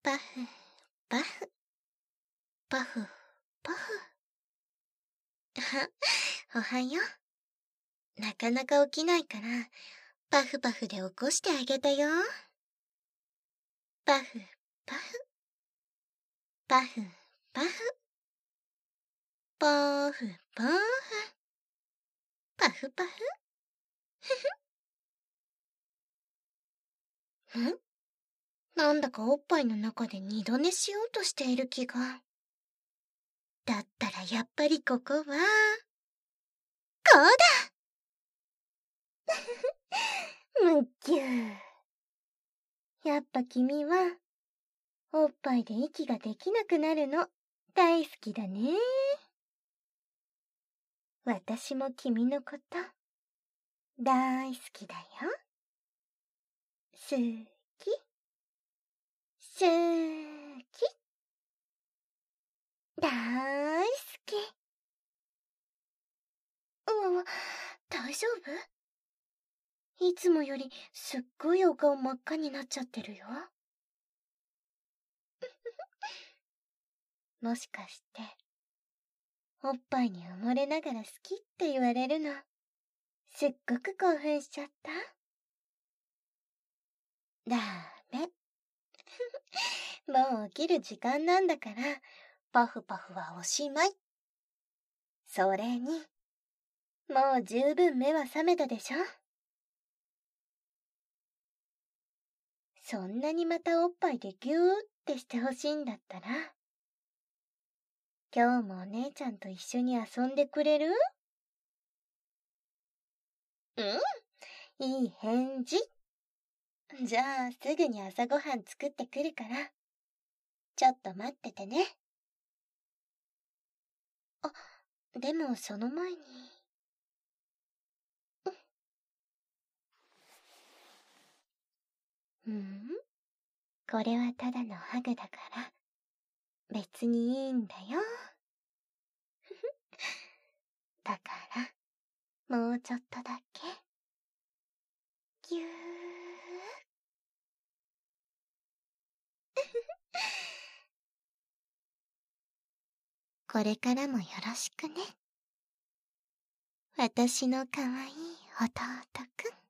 パフ、パフ、パフ、パフ。おはよう。なかなか起きないから、パフパフで起こしてあげたよ。パフ、パフ、パフ、パフ、パフ、パフ、パフパフ。なんだかおっぱいの中で二度寝しようとしている気が。だったらやっぱりここは、こうだむっきゅー。やっぱ君は、おっぱいで息ができなくなるの、大好きだね。私も君のこと、大好きだよ。好き、好き、大好き。大丈夫？いつもよりすっごいお顔真っ赤になっちゃってるよ。もしかして、おっぱいに埋もれながら好きって言われるの、すっごく興奮しちゃった？ダメ。もう起きる時間なんだから、パフパフはおしまい。それに、もう十分目は覚めたでしょ？そんなにまたおっぱいでギューってしてほしいんだったら、今日もお姉ちゃんと一緒に遊んでくれる？うん、いい返事。じゃあすぐに朝ごはん作ってくるから、ちょっと待っててね。あ、でもその前に。これはただのハグだから、別にいいんだよ。だから、もうちょっとだけ。ぎゅー。これからもよろしくね。私のかわいい弟くん。